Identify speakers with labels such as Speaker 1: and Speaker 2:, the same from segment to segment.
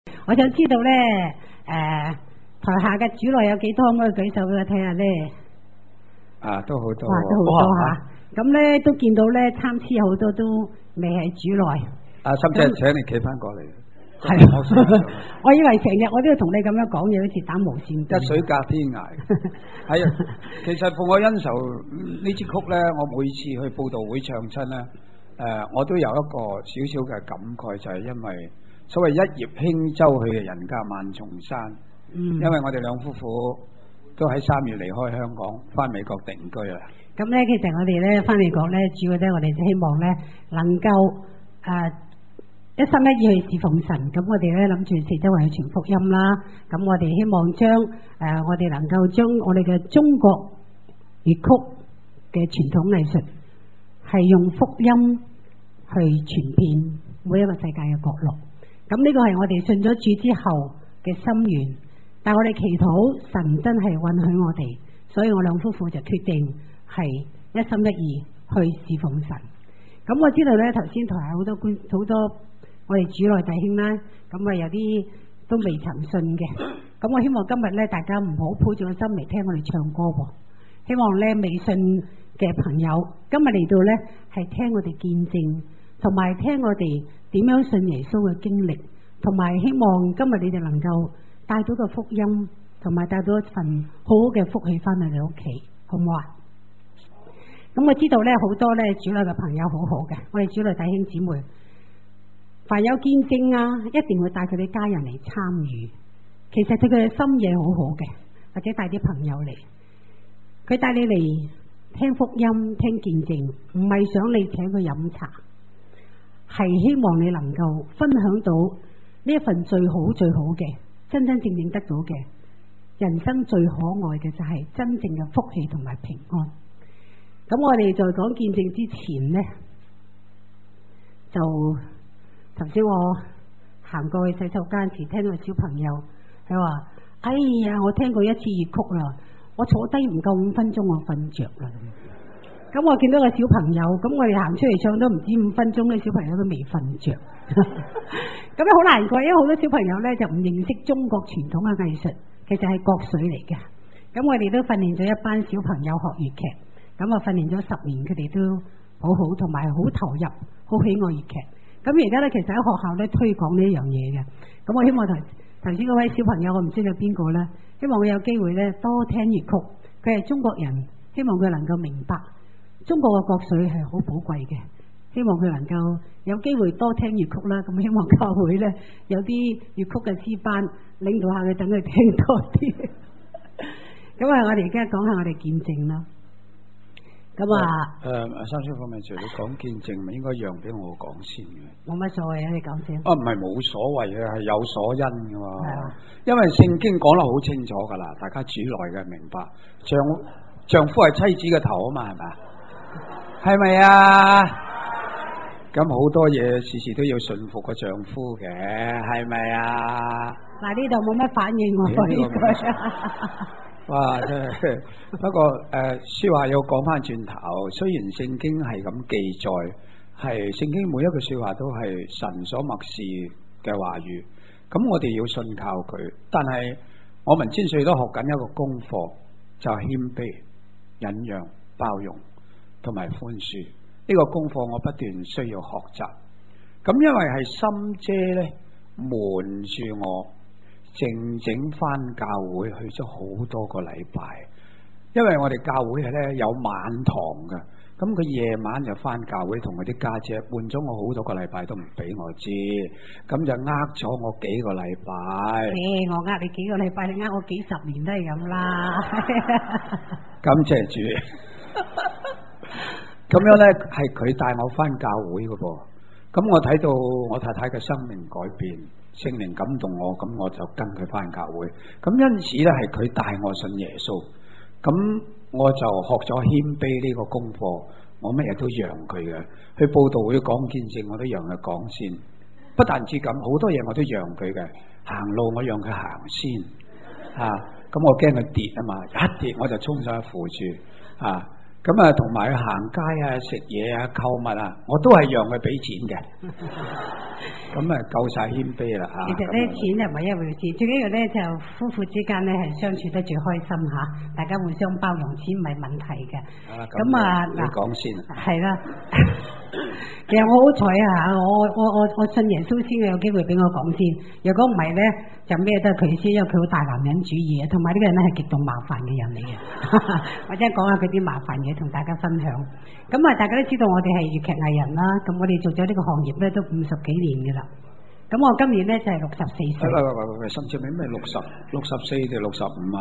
Speaker 1: 我想知道咧，台下嘅主內有幾多？可唔可以舉手俾我睇下咧？
Speaker 2: 都好多，
Speaker 1: 哇，都好多嚇。咁咧都見到咧，參差有好多都未係主內。
Speaker 2: 心姐，請你企翻過嚟。
Speaker 1: 係，我以為成日我都要同你咁樣講嘢，好似打無線電。
Speaker 2: 一水隔天涯。係啊，其實《父愛恩仇》呢支曲咧，我每次去佈道會唱親咧，我都有一個少少嘅感慨，就係因為所謂一葉輕舟去嘅人家萬重山。因為我哋兩夫婦都喺3月離開香港，翻美國定居啦。
Speaker 1: 咁咧，其實我哋咧翻美國咧，主要咧我哋希望咧能夠一心一意去侍奉神。咁我哋咧諗住四周圍去傳福音啦。咁我哋希望將我哋能夠將我哋嘅中國粵曲嘅傳統藝術係用福音去傳遍每一個世界嘅角落。咁呢個係我哋信咗主之後嘅心願。但係我哋祈禱神真係允許我哋，所以我兩夫婦就決定係一心一意去侍奉神。咁我知道咧，頭先台下好多我哋主內弟兄啦，咁有啲都未曾信嘅。咁我希望今日咧，大家唔好抱住個心嚟聽我哋唱歌喎。希望咧未信嘅朋友，今日嚟到咧係聽我哋見證，同埋聽我哋點樣信耶穌嘅經歷，同埋希望今日你哋能夠帶到個福音，同埋帶到一份好好嘅福氣翻去你屋企，好唔好啊？咁我知道咧，好多咧主內嘅朋友好好嘅，我哋主內弟兄姊妹，凡有見證啊，一定會帶佢哋家人嚟參與。其實佢嘅心意好好嘅，或者帶啲朋友嚟，佢帶你嚟聽福音、聽見證，唔係想你請佢飲茶，係希望你能夠分享到呢一份最好最好嘅。真真正正得到嘅人生最可愛嘅就係真正嘅福氣同埋平安。咁我哋在講見證之前呢，就頭先我行過去洗手間時，聽到小朋友佢話：哎呀，我聽過一次粵曲啦，我坐低唔夠5分鐘，我瞓着啦。咁我見到個小朋友，咁我哋行出嚟唱都唔止5分鐘咧，小朋友都未瞓着。咁樣好難過，因為好多小朋友咧就唔認識中國傳統嘅藝術，其實係國粹嚟嘅。咁我哋都訓練咗一班小朋友學粵劇，咁啊訓練咗10年，佢哋都好好，同埋好投入，好喜愛粵劇。咁而家咧，其實喺學校咧推廣呢一樣嘢嘅。咁我希望頭先嗰位小朋友，我唔知佢邊個咧，希望佢有機會咧多聽粵曲。佢係中國人，希望佢能夠明白中國嘅國粹係好寶貴嘅。希望佢能夠有機會多聽粵曲啦，咁希望教會咧有啲粵曲嘅詩班領導下佢，等佢聽多啲。咁我哋而家講下我哋見證啦。咁
Speaker 2: 三師傅咪除咗講見證，咪應該讓俾我講先嘅。
Speaker 1: 冇乜所謂啊，你講先。
Speaker 2: 唔係冇所謂嘅，係有所因嘅喎。因為聖經講得好清楚噶啦，大家主內嘅明白，丈夫係妻子嘅頭啊嘛，係咪？係咪啊？咁好多嘢事事都要順服個丈夫嘅，係咪啊？
Speaker 1: 嗱，呢度冇乜反應喎，呢句。
Speaker 2: 哇，真係。不過說話要講翻轉頭，雖然聖經係咁記載，係聖經每一句說話都係神所默示嘅話語，咁我哋要信靠佢。但係我們千歲都學緊一個功課，就係謙卑、忍讓、包容同埋寬恕。呢個功課我不斷需要學習，咁因為係心姐咧瞞住我，靜靜翻教會去咗好多個禮拜，因為我哋教會係咧有晚堂嘅，咁佢夜晚就翻教會同佢啲家姐，瞞咗我好多個禮拜都唔俾我知，咁就呃咗我幾個禮拜。
Speaker 1: 我呃你幾個禮拜，你呃我幾十年都係咁啦。
Speaker 2: 感謝主。咁樣咧，係佢帶我翻教會嘅噃。咁我睇到我太太嘅生命改變，聖靈感動我，咁我就跟佢翻教會。咁因此咧，係佢帶我信耶穌。咁我就學咗謙卑呢個功課，我乜嘢都讓佢嘅。去佈道會講見證，我都讓佢講先。不但止咁，好多嘢我都讓佢嘅。行路我讓佢行先。咁我驚佢跌啊嘛，一跌我就衝上去扶住。 咁啊，同埋去行街啊、食嘢啊、購物啊，我都係讓佢俾錢嘅。咁啊，夠晒謙卑啦嚇。
Speaker 1: 其實咧，錢就唔係一回事，最緊要咧就夫婦之間咧係相處得最開心嚇，大家互相包容，錢唔係問題嘅。咁啊，
Speaker 2: 你講先。
Speaker 1: 係啦。其實我好彩啊！我信耶穌先有機會俾我講先。如果唔係咧，就咩都係佢先，因為佢好大男人主義啊。同埋呢個人咧係極度麻煩嘅人嚟嘅。或者講下佢啲麻煩嘢同大家分享。咁啊，大家都知道我哋係粵劇藝人啦。咁我哋做咗呢個行業咧都50幾年㗎啦。咁我今年咧就係64歲。
Speaker 2: 甚至你咩64定65啊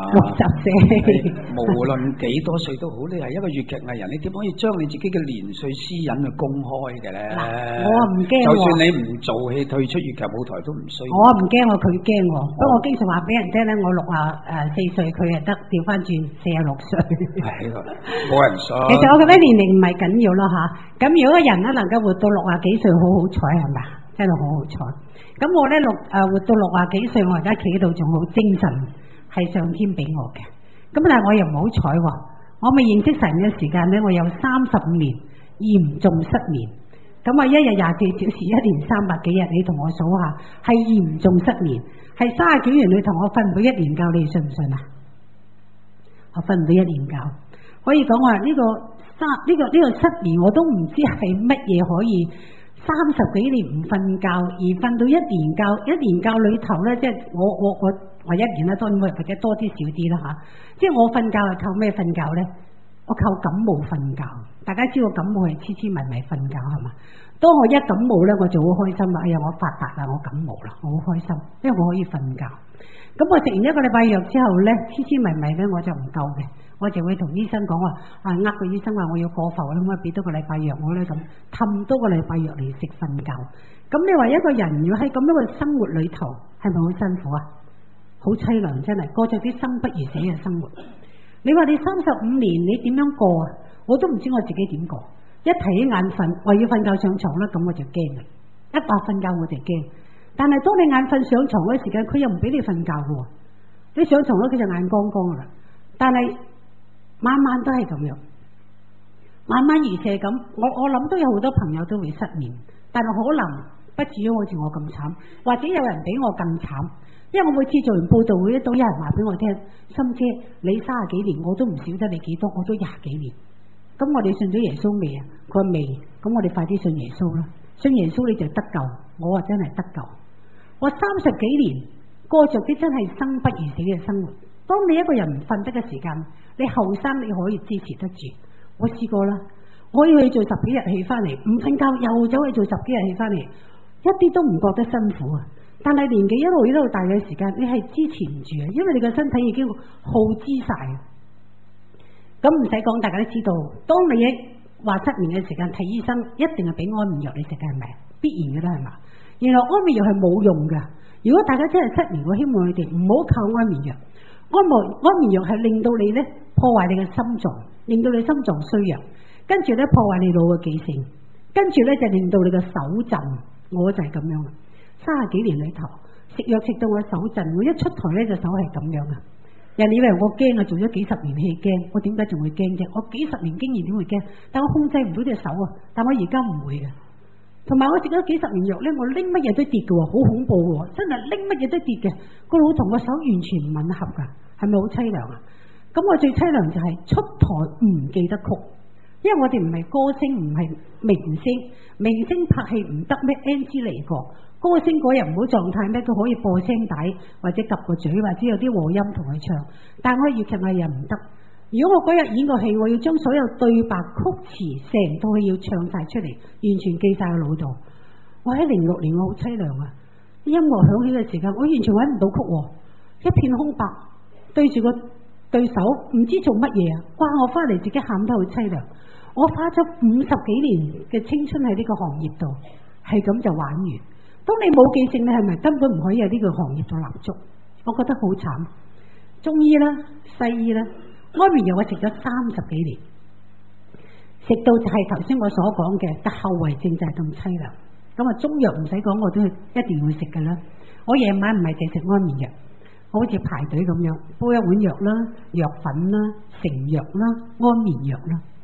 Speaker 1: ？64。
Speaker 2: 無論幾多歲都好，你係一個粵劇藝人，你點可以將你自己嘅年歲私隱去公開嘅咧？
Speaker 1: 我唔驚。
Speaker 2: 就算你唔做戲退出粵劇舞台都唔需要。
Speaker 1: 我唔驚佢驚我。不過我經常話俾人聽咧，我64歲，佢係得調翻轉46歲。
Speaker 2: 係冇人信。
Speaker 1: 其實我覺得年齡唔係緊要咯嚇。咁如果個人咧能夠活到60幾歲，好好彩係咪？真係好好彩。咁我咧活到60幾歲，我而家企喺度仲好精神，係上天俾我嘅。咁但係我又唔好彩喎，我未認識神嘅時間咧，我有35年嚴重失眠。咁啊，一日24小時，一年300幾日，你同我數下，係嚴重失眠，係30幾年裏同我瞓唔到1年覺，你信唔信啊？我瞓唔到1年覺，可以講話呢個失眠，我都唔知係乜嘢可以。30幾年唔瞓覺，而瞓到1年覺，1年覺裏頭咧，即係我1年啦，當然或者多啲少啲啦嚇。即係我瞓覺係靠咩瞓覺咧？我靠感冒瞓覺。大家知道感冒係黐黐埋埋瞓覺係嘛？當我一感冒咧，我就好開心啦！哎呀，我發達啦，我感冒啦，我好開心，因為我可以瞓覺。咁我食完1個禮拜藥之後咧，黐黐埋埋咧我就唔夠嘅。我就會同醫生講話，個醫生話我要過浮，可唔可以俾多個禮拜藥我咧？咁氹多個禮拜藥嚟食瞓覺。咁你話一個人要喺咁樣嘅生活裏頭，係咪好辛苦啊？好凄涼，真係過着啲生不如死嘅生活。你話你35年你點樣過啊？我都唔知我自己點過。一提起眼瞓，話要瞓覺上床啦，咁我就驚嘅。一話瞓覺我就驚。但係當你眼瞓上床嗰時間，佢又唔俾你瞓覺嘅。你上床咧，佢就眼光光噶啦。但係晚晚都係咁樣，晚晚如是咁。我諗都有好多朋友都會失眠，但係可能不至於好似我咁慘，或者有人比我更慘。因為我每次做完報道會都有人話俾我聽，心姐你30幾年，我都唔少得你幾多，我都20幾年。咁我哋信咗耶穌未啊？佢話未，咁我哋快啲信耶穌啦！信耶穌你就得救，我話真係得救。我30幾年過着啲真係生不如死嘅生活。當你一個人唔瞓得嘅時間，你後生你可以支持得住。我試過啦，我要去做10幾日戲翻嚟，唔瞓覺又走去做10幾日戲翻嚟，一啲都唔覺得辛苦啊！但係年紀一路大嘅時間，你係支持唔住啊，因為你個身體已經耗資晒。咁唔使講，大家都知道，當你話失眠嘅時間，睇醫生一定係俾安眠藥你食嘅，係咪？必然嘅啦，係嘛？原來安眠藥係冇用噶。如果大家真係失眠，我希望你哋唔好靠安眠藥。安眠藥係令到你咧破壞你嘅心臟，令到你心臟衰弱，跟住咧破壞你腦嘅記性，跟住咧就令到你嘅手震。我就係咁樣啦，30幾年裏頭食藥食到我手震，我一出台咧隻手係咁樣啊！人以為我驚啊，做咗幾十年戲驚，我點解仲會驚啫？我幾十年經驗點會驚？但我控制唔到隻手啊！但我而家唔會嘅。同埋我食咗幾十年藥咧，我拎乜嘢都跌嘅，好恐怖嘅，真係拎乜嘢都跌嘅，個腦同個手完全唔吻合噶，係咪好凄涼啊？咁我最凄涼就係出台唔記得曲，因為我哋唔係歌星，唔係明星，明星拍戲唔得咩 NG 嚟過，歌星嗰日唔好狀態咩，佢可以播聲帶或者夾個嘴，或者有啲和音同佢唱，但係我粵劇藝人唔得。如果我嗰日演個戲，我要將所有對白曲詞成套戲要唱晒出嚟，完全記晒個腦度。我喺06年我好凄涼啊！音樂響起嘅時間，我完全搵唔到曲，一片空白，對住個對手唔知做乜嘢啊！哇！我翻嚟自己喊得好凄涼。我花咗50幾年嘅青春喺呢個行業度，係咁就玩完。當你冇記性，你係咪根本唔可以喺呢個行業度立足？我覺得好慘。中醫啦，西醫啦。安眠藥我食咗30幾年，食到就係頭先我所講嘅，但後遺症就係咁凄涼。咁啊，中藥唔使講，我都一定會食噶啦。我夜晚唔係淨食安眠藥，我好似排隊咁樣煲一碗藥啦、藥粉啦、成藥啦、安眠藥啦。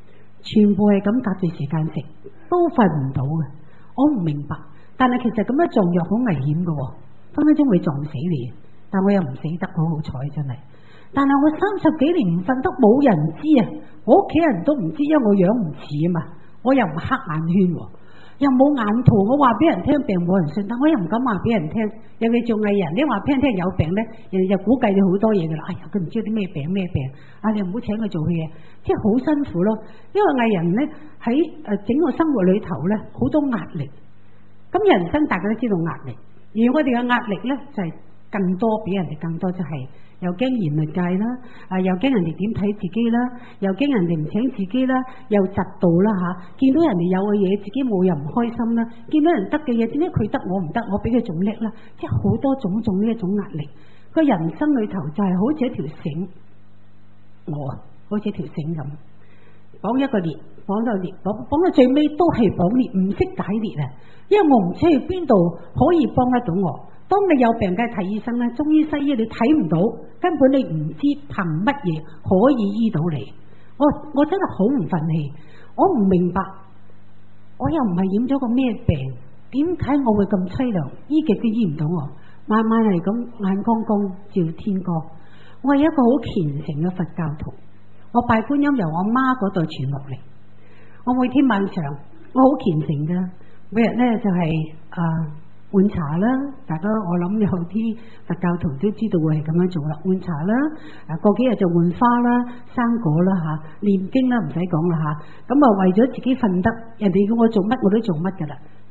Speaker 1: 全部係咁隔住時間食，都瞓唔到嘅。我唔明白，但係其實咁樣撞藥好危險嘅，分分鐘會撞死你。但我又唔死得，好好彩真係。但係我30幾年唔瞓得，冇人知啊！我屋企人都唔知，因為我樣唔似啊嘛，我又唔黑眼圈，又冇眼圖。我話俾人聽病冇人信，但我又唔敢話俾人聽。尤其做藝人，你話俾人聽有病咧，人哋就估計你好多嘢噶啦。哎呀，佢唔知啲咩病，你唔好請佢做戲啊！即係好辛苦咯。因為藝人咧喺整個生活裏頭咧好多壓力。咁人生大家都知道壓力，而我哋嘅壓力咧就係更多，比人哋更多，就係又驚言論界啦，又驚人哋點睇自己啦，又驚人哋唔請自己啦，又嫉妒啦吓，見到人哋有嘅嘢自己冇又唔開心啦，見到人得嘅嘢點解佢得我唔得，我比佢仲叻啦，即係好多種種呢一種壓力。個人生裏頭就係好似一條繩，好似一條繩咁，綁一個鏈，綁到最尾都係綁鏈，唔識解列啊！因為我唔知去邊度可以幫得到我。當你有病梗係睇醫生啦，中醫西醫你睇唔到，根本你唔知憑乜嘢可以醫到你。我真係好唔忿氣，我唔明白，我又唔係染咗個咩病，點解我會咁淒涼？醫極都醫唔到我，慢慢係咁眼光光照天光。我係一個好虔誠嘅佛教徒，我拜觀音由我媽嗰代傳落嚟。我每天晚上我好虔誠㗎，每日咧就係換茶啦，大家我諗有啲佛教徒都知道會係咁樣做啦，換茶啦，過幾日就換花啦、生果啦吓，念經啦唔使講啦吓，咁為咗自己瞓得，人哋叫我做乜我都做乜噶啦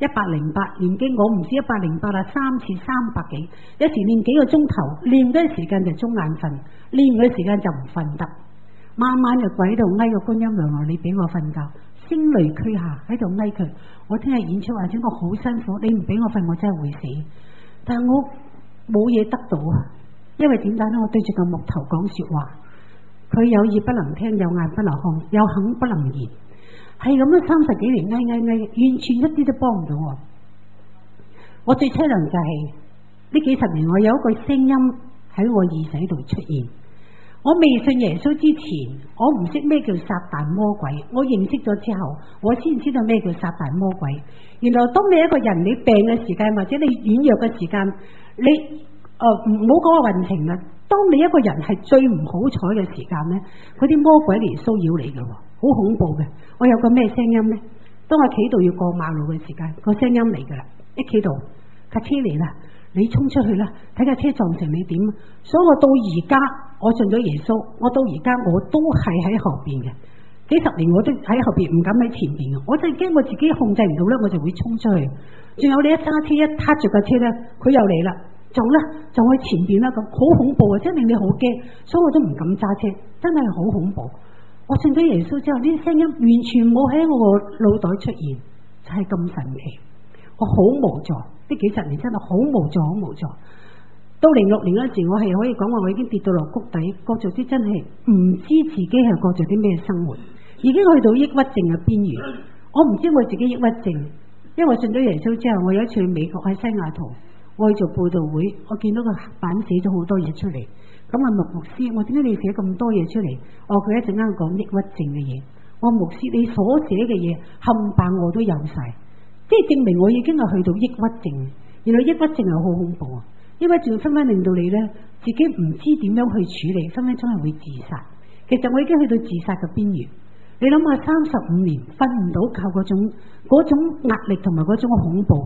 Speaker 1: ，108念經我唔知108啦，3次300幾，有時念幾個鐘頭，念嗰陣時間就中眼瞓，念嗰時間就唔瞓得，晚晚就跪喺度嗌個觀音娘娘，你俾我瞓覺。聲淚俱下喺度嗌佢，我聽日演出或者我好辛苦，你唔俾我瞓，我真係會死。但係我冇嘢得到啊，因為點解咧？我對住個木頭講說話，佢有耳不能聽，有眼不能看，有口不能言，係咁樣30幾年嗌，完全一啲都幫唔到我。我最淒涼就係呢幾十年，我有一個聲音喺我耳仔度出現。我未信耶穌之前，我唔識咩叫撒旦魔鬼。我認識咗之後，我先知道咩叫撒旦魔鬼。原來當你一個人你病嘅時間，或者你軟弱嘅時間，你唔好講個運程啦。當你一個人係最唔好彩嘅時間咧，嗰啲魔鬼嚟騷擾你嘅，好恐怖嘅。我有個咩聲音咧？當我企度要過馬路嘅時間，個聲音嚟噶啦，一企度架車嚟啦，你衝出去啦，睇架車撞成你點。所以我到而家。我信咗耶穌，我到而家我都係喺後邊嘅，幾十年我都喺後邊，唔敢喺前邊嘅。我真係驚我自己控制唔到咧，我就會衝出去。仲有你一揸車一撻住架車咧，佢又嚟啦，撞去前邊啦，咁好恐怖啊！真係令你好驚，所以我都唔敢揸車，真係好恐怖。我信咗耶穌之後，呢啲聲音完全冇喺我個腦袋出現，就係咁神奇。我好無助，呢幾十年真係好無助，好無助。到06年嗰時，我係可以講話我已經跌到落谷底，過著啲真係唔知自己係過著啲咩生活，已經去到抑鬱症嘅邊緣。我唔知我自己抑鬱症，因為我信咗耶穌之後，我有一次去美國喺西雅圖，我去做佈道會，我見到個版寫咗好多嘢出嚟。咁啊牧師，我點解你寫咁多嘢出嚟？佢一陣間講抑鬱症嘅嘢。我牧師，你所寫嘅嘢冚唪唥我都有晒，即係證明我已經係去到抑鬱症。原來抑鬱症係好恐怖啊！因為仲分分令到你咧，自己唔知點樣去處理，分分鐘係會自殺。其實我已經去到自殺嘅邊緣。你諗下，35年瞓唔到覺嗰種壓力同埋嗰種恐怖，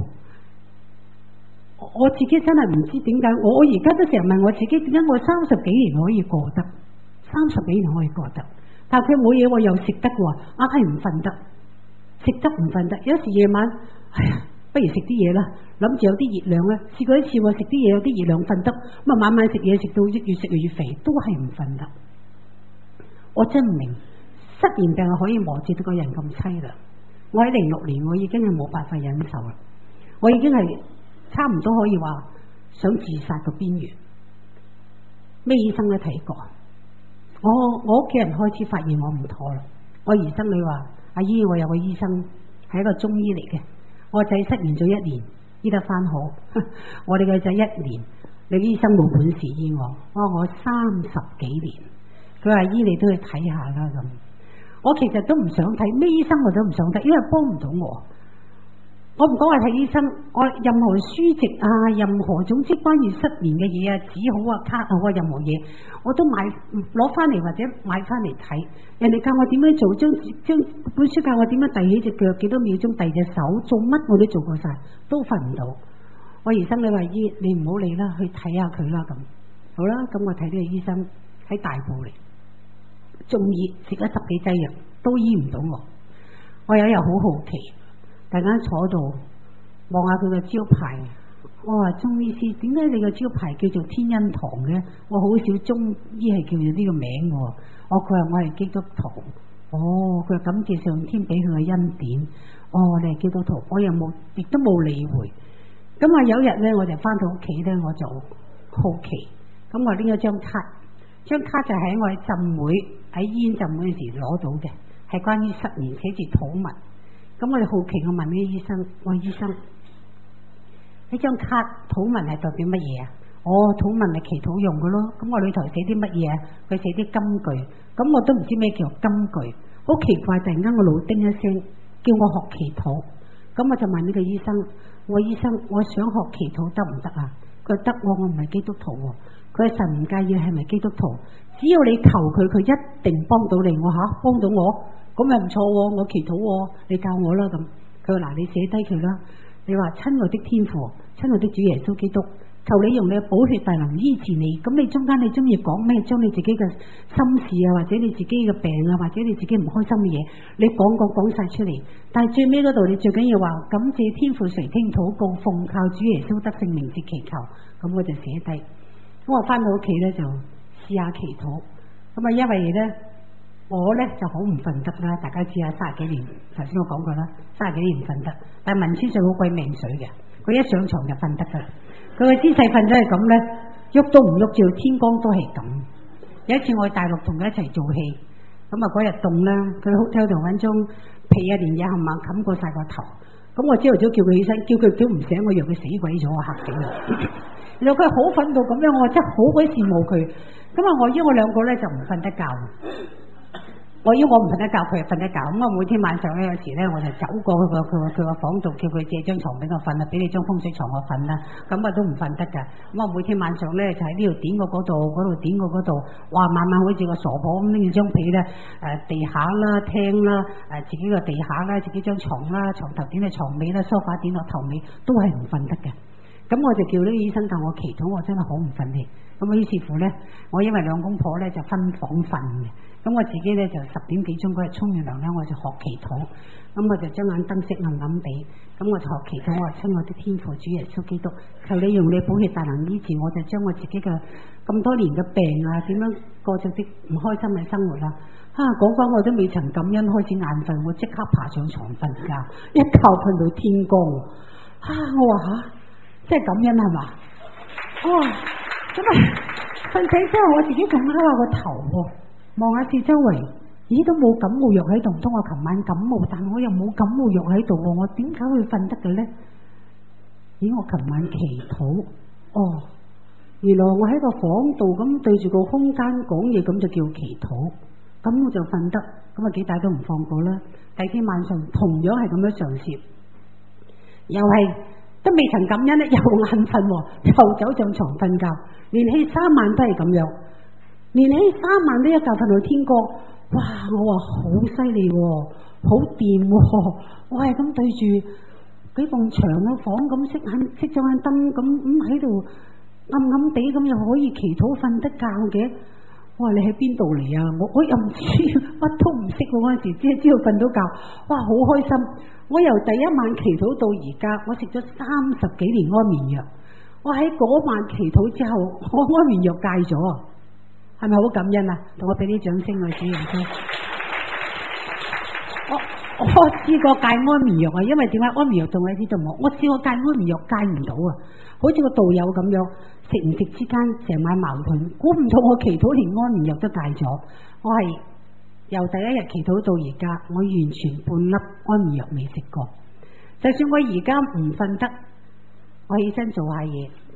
Speaker 1: 我自己真係唔知點解。我而家都成日問我自己，點解我30幾年可以過得，30幾年可以過得？但係佢冇嘢，我又食得喎，硬係唔瞓得，食得唔瞓得。有時夜晚，哎呀，不如食啲嘢啦。諗住有啲熱量咧，試過一次我食啲嘢有啲熱量瞓得，咁啊晚晚食嘢食到越食越肥，都係唔瞓得。我真唔明，失眠病係可以磨折到個人咁淒涼。我喺06年，我已經係冇辦法忍受啦，我已經係差唔多可以話想自殺嘅邊緣。咩醫生都睇過，我屋企人開始發現我唔妥啦。我兒甥女話：阿姨，我有個醫生係一個中醫嚟嘅，我仔失眠咗1年。醫得翻好，我哋個仔1年，你醫生冇本事醫我，我30幾年，佢話醫你都去睇下啦咁。 我其實都唔想睇，咩醫生我都唔想睇，因為幫唔到我。我唔講話睇醫生，我任何書籍啊，任何總之關於失眠嘅嘢啊，紙好啊，卡好啊，任何嘢我都攞翻嚟或者買翻嚟睇。人哋教我點樣做，將本書教我點樣遞起隻腳，幾多秒鐘遞隻手，做乜我都做過晒，都瞓唔到。我醫生你話醫，你唔好理啦，去睇下佢啦咁。好啦，咁我睇呢個醫生喺大埔嚟，中醫食咗10幾劑藥都醫唔到我。我有一日好好奇。大家坐度望下佢個招牌，我話中醫師，點解你個招牌叫做天恩堂嘅？我好少中醫係叫做呢個名嘅。佢話我係基督徒。佢話感謝上天俾佢嘅恩典。你係基督徒，我又冇，亦都冇理會。咁啊有一日咧，我就翻到屋企咧，我就好奇。咁我拎咗張卡，張卡就喺我喺浸會喺醫院浸會嗰時攞到嘅，係關於失眠，寫住禱文。咁我哋好奇，我問呢個醫生，我話醫生呢張卡禱文係代表乜嘢啊？禱文係祈禱用嘅咯。咁我裏頭寫啲乜嘢啊？佢寫啲金句，咁我都唔知咩叫金句，好奇怪。突然間我腦叮一聲，叫我學祈禱。咁我就問呢個醫生，我話醫生，我想學祈禱得唔得啊？佢話得，我唔係基督徒。佢話神唔介意係咪基督徒，只要你求佢，佢一定幫到你。我幫到我？咁又唔錯，我祈禱，你教我啦咁。佢話嗱，你寫低佢啦。你話親愛的天父，親愛的主耶穌基督，求你用你嘅寶血大能醫治你。咁你中間你中意講咩？將你自己嘅心事啊，或者你自己嘅病啊，或者你自己唔開心嘅嘢，你講晒出嚟。但係最尾嗰度，你最緊要話感謝天父垂聽禱告，奉靠主耶穌得勝名字祈求。咁我就寫低。咁我翻到屋企咧就試下祈禱。咁啊，因為咧。我咧就好唔瞓得啦，大家知啊，30幾年，頭先我講過啦，30幾年唔瞓得。但係文先生好鬼命水嘅，佢一上床就瞓得噶啦。佢個姿勢瞓咗係咁咧，喐都唔喐，照天光都係咁。有一次我去大陸同佢一齊做戲，咁啊嗰日凍啦，佢 hotel 度揾張被啊連嘢冚唪唥冚過晒個頭。咁我朝頭早叫佢起身，叫佢叫唔醒，我以為佢死鬼咗，我嚇死啦。然後佢好瞓到咁樣，我真係好鬼羨慕佢。咁啊，我兩個咧就唔瞓得覺。我唔瞓得覺，佢又瞓得覺。咁我每天晚上咧，有時咧我就走過去佢個房度，叫佢借張床俾我瞓啦，俾你張風水床我瞓啦。咁我都唔瞓得噶。咁我每天晚上咧就喺呢度點過嗰度，嗰度點過嗰度，哇！晚晚好似個傻婆咁拎住張被咧，地下啦、廳啦，自己個地下啦，自己張床啦，床頭點到床尾啦，梳化點到頭尾，都係唔瞓得嘅。咁我就叫呢個醫生教我祈禱，我真係好唔瞓氣。咁於是乎咧，我因為兩公婆咧就分房瞓嘅。咁我自己咧就10點幾鐘嗰日沖完涼咧，我就學祈禱。咁我就將眼燈熄暗暗地，咁我就學祈禱。我話親愛的天父主耶穌基督，求你用你寶血大能醫治，我就將我自己嘅咁多年嘅病啊，點樣過咗啲唔開心嘅生活啦。講翻我都未曾感恩，開始眼瞓，我即刻爬上床瞓覺，一覺瞓到天光。我話即係感恩係嘛？咁啊瞓醒之後，我自己仲敲下個頭。望下四周圍，都冇感冒藥喺度，唔通我琴晚感冒，但我又冇感冒藥喺度，我點解會瞓得嘅咧？我琴晚祈禱，原來我喺個房度咁對住個空間講嘢，咁就叫祈禱，咁我就瞓得，咁啊幾大都唔放過啦。第二天晚上同樣係咁樣嘗試，又係都未曾感恩咧，又眼瞓，又走上床瞓覺，連續3晚都係咁樣。連起3晚都一覺瞓到天光，哇！我話好犀利，好掂，我係咁對住幾埲牆嘅房咁熄咗眼燈咁喺度暗暗地咁又可以祈禱瞓得覺嘅。我話你喺邊度嚟啊？我又唔知，乜都唔識嗰陣時，只係知道瞓到覺，哇！好開心。我由第一晚祈禱到而家，我食咗30幾年安眠藥。我喺嗰晚祈禱之後，我安眠藥戒咗。係咪好感恩啊？同我俾啲掌聲啊，主耶穌！我試過戒安眠藥啊，因為點解安眠藥仲喺呢度冇？我試過戒安眠藥戒唔到啊，好似個道友咁樣，食唔食之間成晚矛盾。估唔到我祈禱連安眠藥都戒咗。我係由第一日祈禱到而家，我完全半粒安眠藥未食過。就算我而家唔瞓得，我起身做下嘢，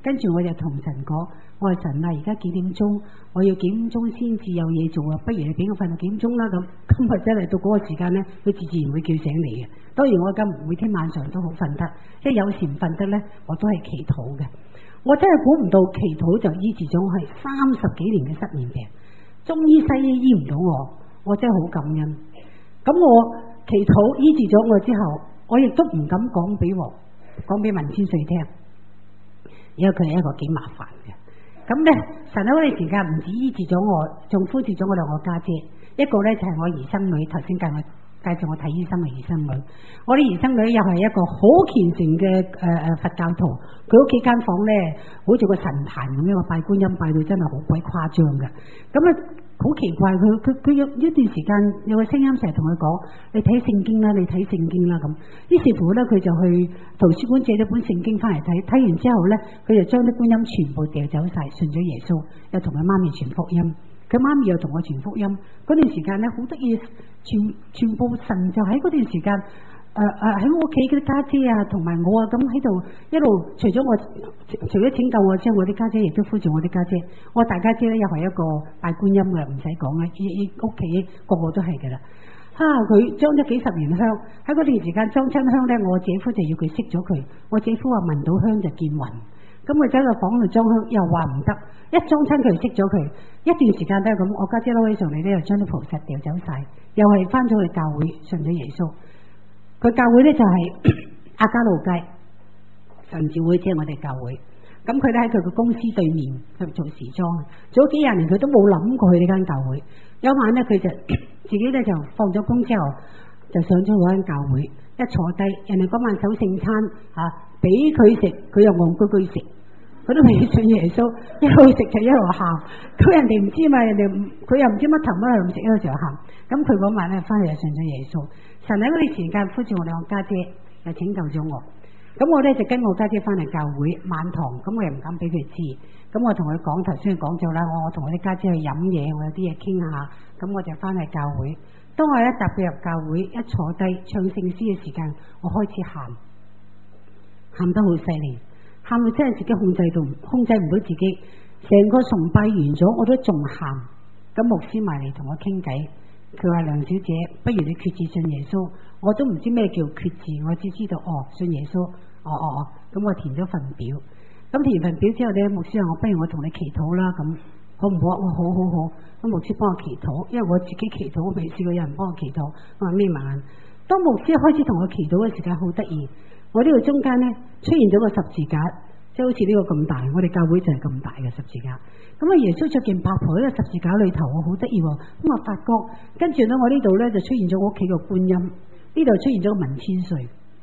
Speaker 1: 跟住我就同神講，我話神啊，而家幾點鐘？我要幾點鐘先至有嘢做啊？不如你俾我瞓到幾點鐘啦咁。今日真係到嗰個時間呢，佢自然會叫醒你嘅。當然我而家唔會聽晚上都好瞓得，即係有時唔瞓得呢，我都係祈禱嘅。我真係估唔到祈禱就醫治咗我係30幾年嘅失眠病，中醫西醫醫唔到我真係好感恩。咁我祈禱醫治咗我之後，我亦都唔敢講俾文千歲聽，因為佢係一個幾麻煩嘅。咁咧，神喺嗰段時間唔止醫治咗我，仲呼召咗我兩個家姐，一個咧就係我兒生女，頭先介紹我睇醫生嘅兒生女。我啲兒生女又係一個好虔誠嘅佛教徒，佢屋企間房咧好似個神壇咁樣，拜觀音拜到真係好鬼誇張嘅。咁啊好奇怪，佢有一段時間有個聲音成日同佢講：你睇聖經啦，你睇聖經啦咁。於是乎咧，佢就去圖書館借咗本聖經翻嚟睇，睇完之後咧，佢就將啲觀音全部掉走晒，信咗耶穌，又同佢媽咪傳福音。佢媽咪又同我傳福音，嗰段時間咧好得意，全部神就喺嗰段時間，喺我屋企嗰啲家姐啊，同埋我啊，咁喺度一路，除咗拯救我之外，我啲家姐亦都呼召我啲家姐。我大家姐咧又係一個拜觀音嘅，唔使講啦，屋企個個都係噶啦。佢裝咗幾十年香，喺嗰段時間裝親香咧，我姐夫就要佢熄咗佢。我姐夫話聞到香就見暈。咁佢走個房度裝香，又話唔得，一裝親佢熄咗佢，一段時間都係咁。我家姐撈起上嚟咧，又將啲菩薩掉走晒，又係翻咗去教會信咗耶穌。佢教會咧就係亞皆老街神召會，即係我哋教會。咁佢咧喺佢個公司對面去做時裝，做咗幾廿年佢都冇諗過去呢間教會。有一晚咧，佢就自己咧就放咗工之後就上咗嗰間教會，一坐低，人哋嗰晚守聖餐俾佢食，佢又戇居居食，佢都未信耶穌，一路食就一路喊。咁人哋唔知嘛，佢又唔知乜頭乜路食，一路就喊。咁佢嗰晚咧翻嚟就信咗耶穌。神喺嗰段時間呼召我兩個家姐，又拯救咗我。咁我咧就跟我家姐翻嚟教會晚堂，咁我又唔敢俾佢知。咁我同佢講，頭先講咗啦，我同我啲家姐去飲嘢，我有啲嘢傾下。咁我就翻嚟教會。當我一踏入教會，一坐低唱聖詩嘅時間，我開始喊得好犀利，喊到真係自己控制唔到自己，成個崇拜完咗我都仲喊。咁牧師埋嚟同我傾偈，佢話梁小姐，不如你決志信耶穌。我都唔知咩叫決志，我只知道信耶穌，咁我填咗份表。咁填份表之後咧，牧師話不如我同你祈禱啦，咁好唔好？我好。咁牧師幫我祈禱，因為我自己祈禱我未試過有人幫我祈禱。我話眯埋眼。當牧師開始同我祈禱嘅時間，好得意。我呢度中間咧出現咗個十字架，即係好似呢個咁大，我哋教會就係咁大嘅十字架。咁耶穌着件白袍喺個十字架裏頭，我好得意。咁我發覺，跟住咧我呢度咧就出現咗我屋企個觀音，呢度出現咗個文千歲，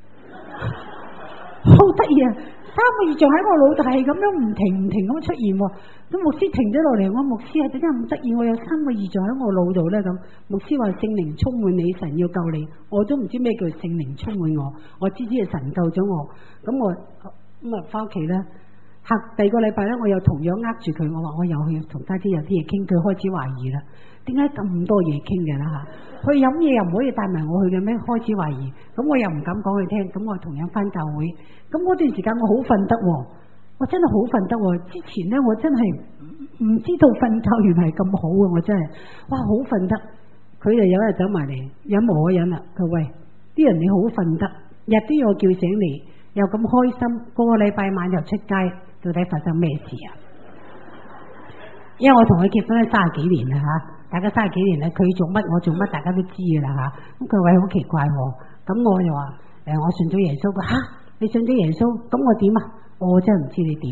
Speaker 1: 好得意啊！三個異象喺我腦度係咁樣唔停咁出現。咁牧師停咗落嚟，我牧師係點解咁得意？我有三個異象喺我腦度咧。咁牧師話聖靈充滿你，神要救你。我都唔知咩叫聖靈充滿我只知係神救咗我。咁我翻屋企咧，第二個禮拜咧，我又同樣握住佢，我話我又去同家姐有啲嘢傾，佢開始懷疑啦。點解咁多嘢傾嘅啦？去飲嘢又唔可以帶埋我去嘅咩？開始懷疑，咁我又唔敢講佢聽。咁我同樣翻教會，咁嗰段時間我好瞓得，我真係好瞓得。之前咧我真係唔知道瞓覺原來係咁好嘅，我真係好瞓得。佢就有日走埋嚟，忍無可忍啦。佢喂，啲人你好瞓得，日都要我叫醒你，又咁開心，個禮拜晚又出街，到底發生咩事啊？因為我同佢結婚咗30幾年啦大家30幾年啦，佢做乜我做乜，大家都知噶啦咁佢話好奇怪咁我就話我信咗耶穌。佢你信咗耶穌，咁我點啊？我真係唔知你點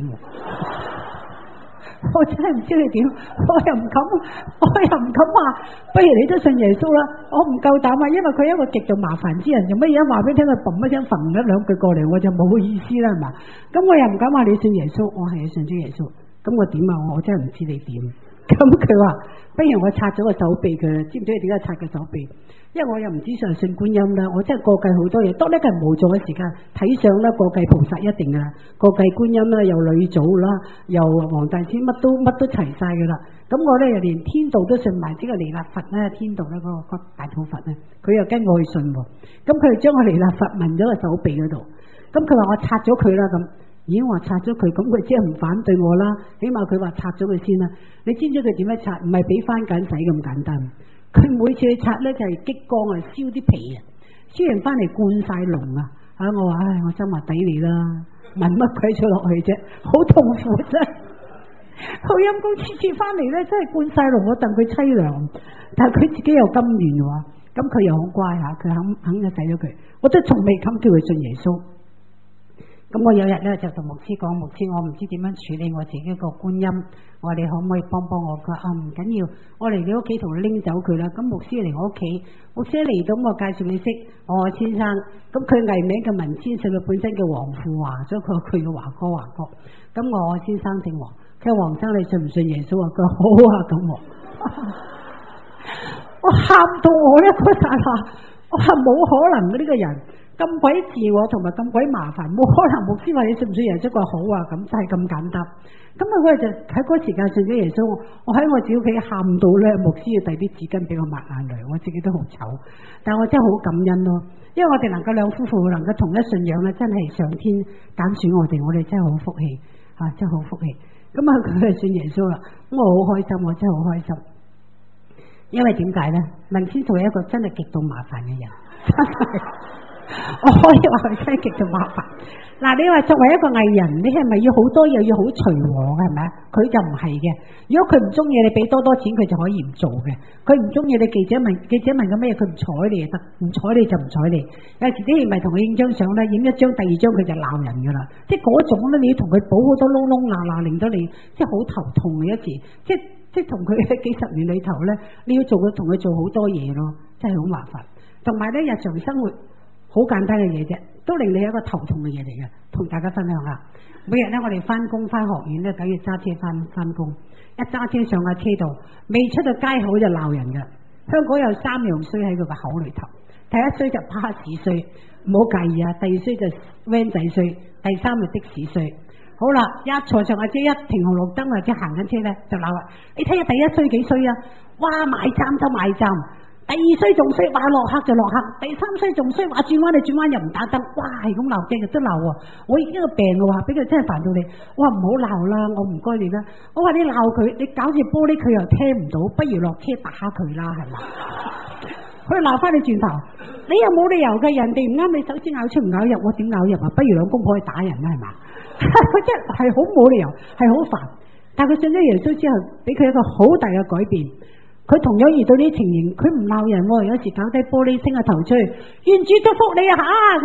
Speaker 1: 我真係唔知你點，我又唔敢話，不如你都信耶穌啦。我唔夠膽啊，因為佢係一個極度麻煩之人，做乜嘢話俾你聽，佢嘣一聲揈一兩句過嚟，我就冇意思啦，係嘛？咁我又唔敢話你信耶穌，我係信咗耶穌。咁我點啊？我真係唔知你點。咁佢話不如我拆咗個手臂佢，知唔知你點解拆個手臂？因為我又唔知上信觀音啦，我真係過計好多嘢。當呢個人無助嘅時間，睇相啦，過計菩薩一定噶啦，過計觀音啦，又女祖啦，又黃大仙，乜都齊晒噶啦。咁我咧又連天道都信埋，即係彌勒佛咧，天道咧嗰個大肚佛咧，佢又跟我去信。咁佢就將我彌勒佛紋咗個手臂嗰度。咁佢話我拆咗佢啦咁。 已經話拆咗佢，咁佢即係唔反對我啦。起碼佢話拆咗佢先啦。你知唔知佢點樣拆？唔係俾番梘洗咁簡單。佢每次去拆咧就係激光啊，燒啲皮啊，燒完翻嚟灌晒籠啊。我話唉，我真話抵你啦，問乜鬼咗落去啫，好痛苦真係。好陰公，次次翻嚟咧真係灌晒籠，我戥佢凄涼。但係佢自己又甘願喎，咁佢又好乖嚇，佢肯就洗咗佢。我都從未敢叫佢信耶穌。咁我有日咧就同牧師講，牧師我唔知點樣處理我自己個觀音，我話你可唔可以幫我？佢話唔緊要，我嚟你屋企同你拎走佢啦。咁牧師嚟我屋企，牧師嚟到我介紹你識我先生，咁佢藝名嘅文先生，佢本身叫黃富華，所以佢叫華哥。咁我先生姓黃，佢話黃生你信唔信耶穌啊？佢話好啊咁。我喊到我一個剎那，我話冇可能嘅呢個人。咁鬼自我同埋咁鬼麻煩，冇可能。牧師話你信唔信耶穌？佢話好啊，咁就係咁簡單。咁佢就喺嗰時間信咗耶穌。我喺我自己屋企喊到咧，牧師要遞啲紙巾俾我抹眼淚，我自己都好醜。但我真係好感恩咯，因為我哋能夠兩夫婦能夠同一信仰咧，真係上天揀選我哋真係好福氣嚇，真係好福氣。咁佢就信耶穌啦，咁我好開心，我真係好開心。因為點解咧？文先生係一個真係極度麻煩嘅人，真係。我可以話佢真係極度麻煩。嗱，你話作為一個藝人，你係咪要好多嘢要好隨和嘅？係咪？佢就唔係嘅。如果佢唔中意你俾多錢，佢就可以唔做嘅。佢唔中意你，記者問個咩，佢唔睬你就得，唔睬你就唔睬你。有時啲咪同佢影張相咧，影一張第二張佢就鬧人噶啦。即係嗰種咧，你要同佢補好多窿窿罅罅，令到你即係好頭痛嘅一次。即係同佢幾十年裏頭咧，你要同佢做好多嘢咯，真係好麻煩。同埋咧，日常生活。好簡單嘅嘢啫，都令你有一個頭痛嘅嘢嚟嘅，同大家分享下。每日咧，我哋翻工翻學院咧，梗要揸車翻工。一揸車上架車度，未出到街口就鬧人噶。香港有3樣衰喺佢個口裏頭，第一衰就巴士衰，唔好介意啊。第二衰就 van 仔衰，第三就的士衰。好啦，一坐上架車，一停紅綠燈或者行緊車咧，就鬧啦。你睇下第一衰幾衰啊？哇，買站就買站。第二衰仲衰，話落客就落客；第三衰仲衰，話轉彎就轉彎又唔打燈。哇，係咁鬧，日日都鬧喎。我已經個病嘅話，俾佢真係煩到你。我話唔好鬧啦，我唔該你啦。我話你鬧佢，你搞住玻璃佢又聽唔到，不如落車打佢啦，係嘛？佢鬧翻你轉頭，你又冇理由嘅，人哋唔啱你手指咬出唔咬入，我點咬入啊？不如兩公婆去打人啦，係嘛？佢真係好冇理由，係好煩。但係佢信咗耶穌之後，俾佢一個好大嘅改變。佢同樣遇到呢啲情形，佢唔鬧人，有時搞低玻璃升個頭出去，願主祝福你啊吓咁，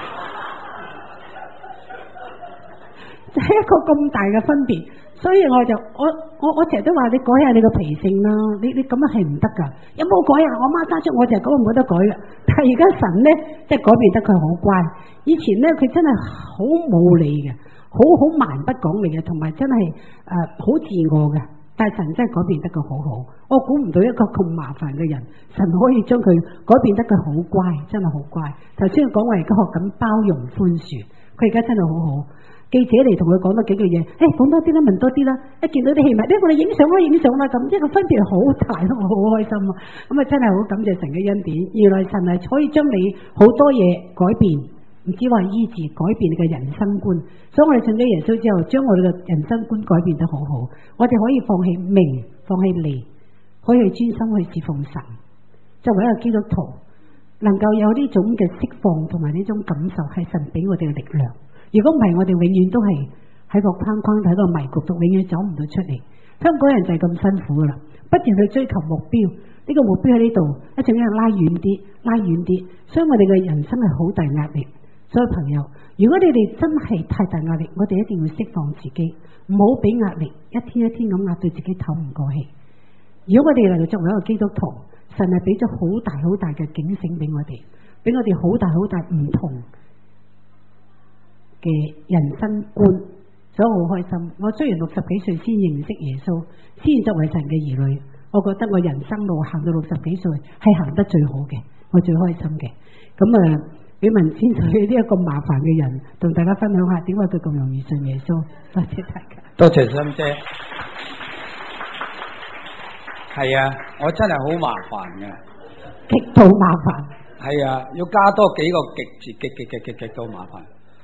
Speaker 1: 就係一個咁大嘅分別。所以我成日都話你改下你個脾性啦，你咁樣係唔得噶。有冇改啊？我媽生出我就係嗰個冇得改嘅。但係而家神咧，即係改變得佢好乖。以前咧佢真係好冇理嘅，好蠻不講理嘅，同埋真係好自我嘅。但係神真係改變得佢好好，我估唔到一個咁麻煩嘅人，神可以將佢改變得佢好乖，真係好乖。頭先講我而家學緊包容寬恕，佢而家真係好好。記者嚟同佢講多幾句嘢，講多啲啦，問多啲啦。一見到啲戲迷，我哋影相啦，咁即係個分別好大咯，我好開心啊！咁啊真係好感謝神嘅恩典，原來神係可以將你好多嘢改變。唔止話醫治，改變你嘅人生觀，所以我哋信咗耶穌之後，將我哋嘅人生觀改變得好好。我哋可以放棄名，放棄利，可以去專心去侍奉神。作為一個基督徒，能夠有呢種嘅釋放同埋呢種感受，係神俾我哋嘅力量。如果唔係，我哋永遠都係喺個框框喺個迷局度，永遠走唔到出嚟。香港人就係咁辛苦噶啦，不斷去追求目標，呢個目標喺呢度，一陣間拉遠啲，拉遠啲，所以我哋嘅人生係好大壓力。所以朋友，如果你哋真係太大壓力，我哋一定要釋放自己，唔好俾壓力一天一天咁壓到自己透唔過氣。如果我哋能夠作為一個基督徒，神係俾咗好大好大嘅警醒俾我哋，俾我哋好大好大唔同嘅人生觀，所以我好開心。我雖然60幾歲先認識耶穌，先作為神嘅兒女，我覺得我人生路行到60幾歲係行得最好嘅，我最開心嘅。咁俾文先生呢一個麻煩嘅人，同大家分享下點解佢咁容易信耶穌。多謝大家。
Speaker 2: 多謝心姐。係啊，我真係好麻煩嘅，
Speaker 1: 極度麻煩。
Speaker 2: 係啊，要加多幾個極字，極到麻煩。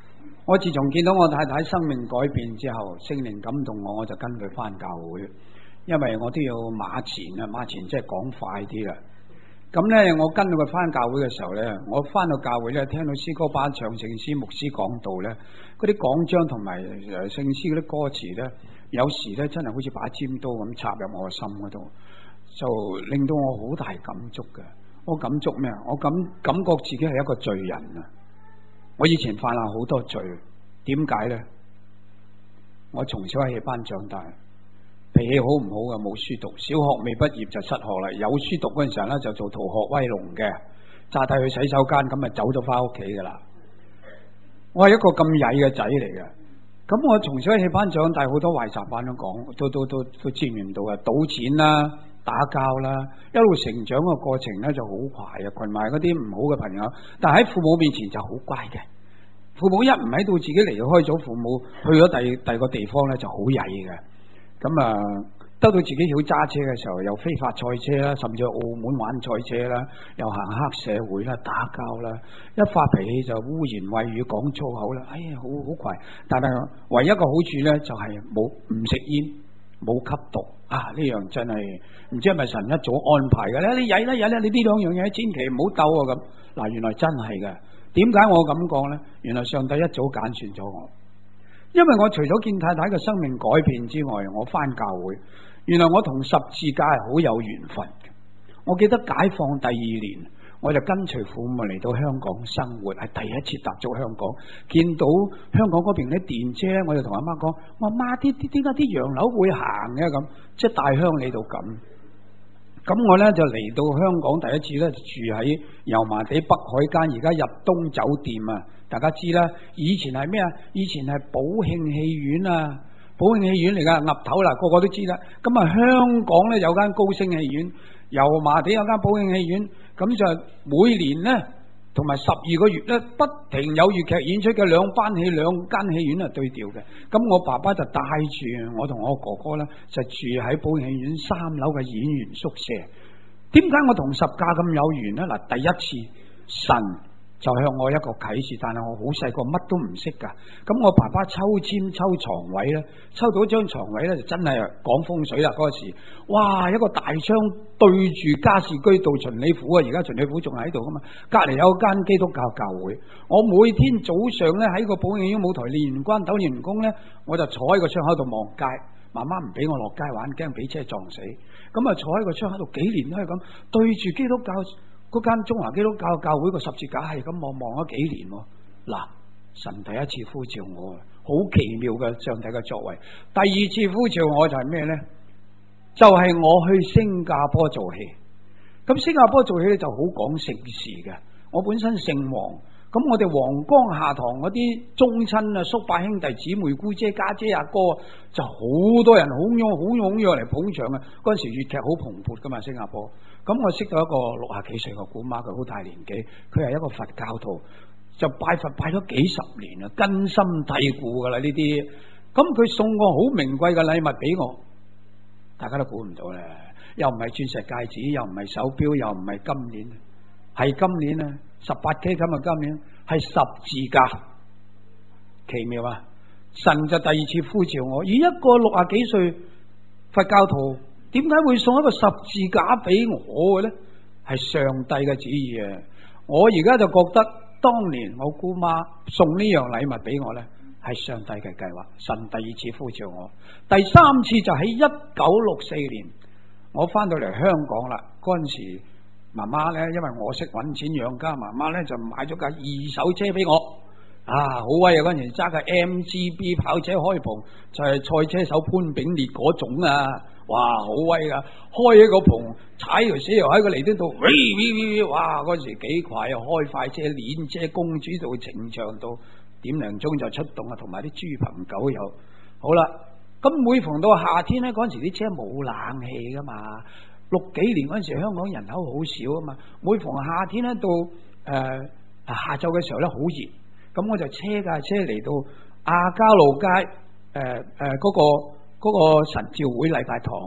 Speaker 2: 我自從見到我太太生命改變之後，聖靈感動我，我就跟佢翻教會，因為我都要馬前啊，馬前即係講快啲啦。咁咧，我跟到佢翻教會嘅時候咧，我翻到教會咧，聽到詩歌班唱聖詩、牧師講道咧，嗰啲講章同埋聖詩嗰啲歌詞咧，有時咧真係好似把尖刀咁插入我嘅心嗰度，就令到我好大感觸嘅。我感觸咩啊？我感覺自己係一個罪人啊！我以前犯下好多罪，點解咧？我從小喺戲班長大。脾氣好唔好嘅？冇書讀，小學未畢業就失學啦。有書讀嗰陣時候咧，就做逃學威龍嘅，揸低去洗手間，咁咪走咗翻屋企噶啦。我係一個咁曳嘅仔嚟嘅，咁我從小喺戲班長大，好多壞習慣都講，都佔唔到嘅，賭錢啦、打交啦，一路成長嘅過程咧就好快啊，群埋嗰啲唔好嘅朋友，但係喺父母面前就好乖嘅。父母一唔喺度，自己離開咗父母，去咗第二個地方咧，就好曳嘅。咁啊，得到自己曉揸車嘅時候，又非法賽車啦，甚至去澳門玩賽車啦，又行黑社會啦，打交啦，一發脾氣就污言穢語，講粗口啦，哎呀，好怪。但係唯一個好處咧，就係冇唔食煙，冇吸毒啊！呢樣真係唔知係咪神一早安排嘅咧？你曳啦，你呢兩樣嘢千祈唔好鬥啊！咁嗱，原來真係嘅。點解我咁講咧？原來上帝一早揀選咗我。因為我除咗見太太嘅生命改變之外，我翻教會，原來我同十字架係好有緣分嘅。我記得解放第2年，我就跟隨父母嚟到香港生活，係第一次踏足香港，見到香港嗰邊啲電車，我就同阿媽講：我媽，點解啲洋樓會行嘅咁？即係大鄉里度咁。咁我咧就嚟到香港第一次咧，住喺油麻地北海間，而家入東酒店啊！大家知啦，以前係咩啊？以前係寶慶戲院啊，寶慶戲院嚟噶，岌頭啦，個個都知啦。咁啊，香港咧有間高升戲院，油麻地有間寶慶戲院，咁就每年咧同埋12個月咧，不停有粵劇演出嘅兩班戲，兩間戲院啊對調嘅。咁我爸爸就帶住我同我哥哥咧，就住喺寶慶戲院3樓嘅演員宿舍。點解我同十架咁有緣呢？嗱，第一次神就向我一個啟示，但係我好細個，乜都唔識噶。咁我爸爸抽籤抽床位咧，抽到一張床位咧，就真係講風水啦。嗰時，哇，一個大窗對住加士居道循理府啊，而家循理府仲喺度噶嘛。隔籬有間基督教教會，我每天早上咧喺個寶慶院舞台練完關斗練完功咧，我就坐喺個窗口度望街。媽媽唔俾我落街玩，驚俾車撞死。咁啊，坐喺個窗口度幾年都係咁，對住基督教嗰間中華基督教教會個十字架係咁望咗幾年。嗱，神第一次呼召我，好奇妙嘅上帝嘅作為。第二次呼召我就係咩呢？就係我去新加坡做戲。咁新加坡做戲就好講聖事嘅。我本身姓黃。咁我哋黃江下塘嗰啲宗親啊、叔伯兄弟姊妹、姑姐家姐阿哥，就好多人好踴躍嚟捧場啊！嗰陣時粵劇好蓬勃噶嘛，新加坡。咁我識到一個60幾歲嘅姑媽，佢好大年紀，佢係一個佛教徒，就拜佛拜咗幾十年啦，根深蒂固噶啦呢啲。咁佢送個好名貴嘅禮物俾我，大家都估唔到咧，又唔係鑽石戒指，又唔係手錶，又唔係金鏈，係今年啊！18K 咁啊！今年係十字架，奇妙啊！神就第二次呼召我，以一個60幾歲佛教徒，點解會送一個十字架俾我嘅咧？係上帝嘅旨意啊！我而家就覺得，當年我姑媽送呢樣禮物俾我咧，係上帝嘅計劃。神第二次呼召我，第三次就喺1964年，我翻到嚟香港啦。嗰陣時。媽媽咧，因為我識搵錢養家，媽媽咧就買咗架2手車俾我，啊，好威啊！嗰陣時揸架 MGB 跑車開篷，就係賽車手潘炳烈嗰種啊，哇，好威噶！開起個篷，踩條死油喺個離端度，哇！嗰陣時幾快啊，開快車、練車、公主道、情場度，點零鐘就出動啊，同埋啲豬朋狗友。好啦，咁每逢到夏天咧，嗰陣時啲車冇冷氣噶嘛。60幾年嗰陣時，香港人口好少啊嘛。每逢夏天咧，到下晝嘅時候咧，好熱。咁我就車架車嚟到亞皆老街嗰個神召會禮拜堂啊，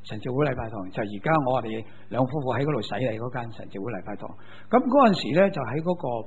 Speaker 2: 神召會禮拜堂，就而家我哋兩夫婦喺嗰度洗禮嗰間神召會禮拜堂。咁嗰陣時咧就喺嗰個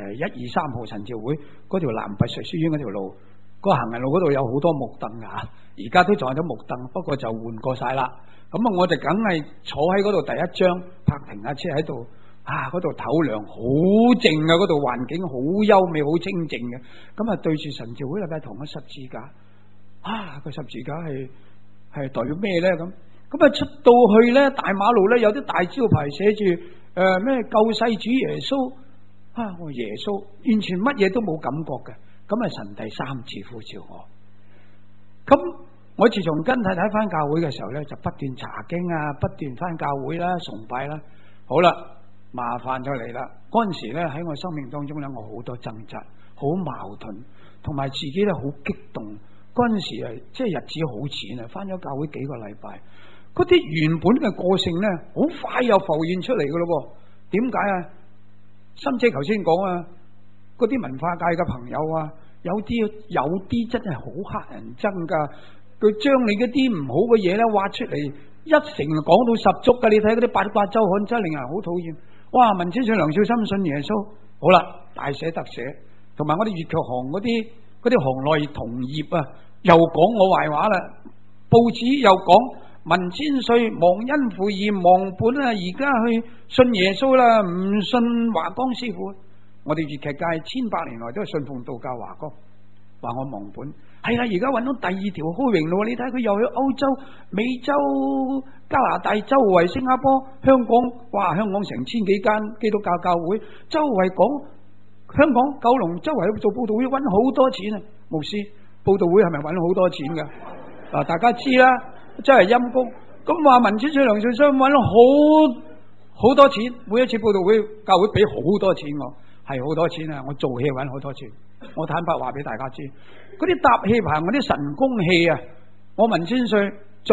Speaker 2: 123號神召會嗰條南拔瑞書院嗰條路，個行人路嗰度有好多木凳啊，而家都仲有啲木凳，不過就換過晒啦。咁啊，我哋梗係坐喺嗰度第一張，泊停下車喺度嗰度唞涼，好靜啊！嗰度環境好優美，好清靜嘅。咁啊，對住神召會禮拜堂嘅十字架，個十字架係代表咩咧？咁啊，出到去咧，大馬路咧有啲大招牌寫住咩救世主耶穌我耶穌完全乜嘢都冇感覺嘅。咁啊，神第三次呼召我。咁我自從跟太太翻教會嘅時候咧，就不斷查經啊，不斷翻教會啦，崇拜啦。好啦，麻煩就嚟啦。嗰陣時咧喺我生命當中咧，我好多掙扎，好矛盾，同埋自己咧好激動。嗰陣時即係日子好淺啊，翻咗教會幾個禮拜。嗰啲原本嘅個性咧，好快又浮現出嚟噶咯。點解啊？心姐頭先講啊，嗰啲文化界嘅朋友啊，有啲真係好乞人憎噶。佢將你嗰啲唔好嘅嘢咧挖出嚟，一成講到十足噶。你睇嗰啲八卦周刊真係令人好討厭。哇！文千歲梁少心信耶穌，好啦，大寫特寫，同埋我哋粵劇行嗰啲行內同業啊，又講我壞話啦。報紙又講。文千歲忘恩負義忘本啊！而家去信耶穌啦，唔信華光師傅。我哋粵劇界1800年來都係信奉道教華光，話我忘本。係啦，而家揾到第二條虛榮路。你睇佢又去歐洲、美洲、加拿大周圍、新加坡、香港，哇！香港成1000幾間基督教教會，周圍講香港、九龍周圍去做報道會，揾好多錢啊！牧師報道會係咪揾好多錢噶？嗱，大家知啦。真係陰公，咁話文千歲梁少商揾好多錢，每一次報道會教會俾好多錢我，係好多錢啊！我做戲揾好多錢，我坦白話俾大家知，嗰啲搭戲棚嗰啲神功戲啊，我文千歲做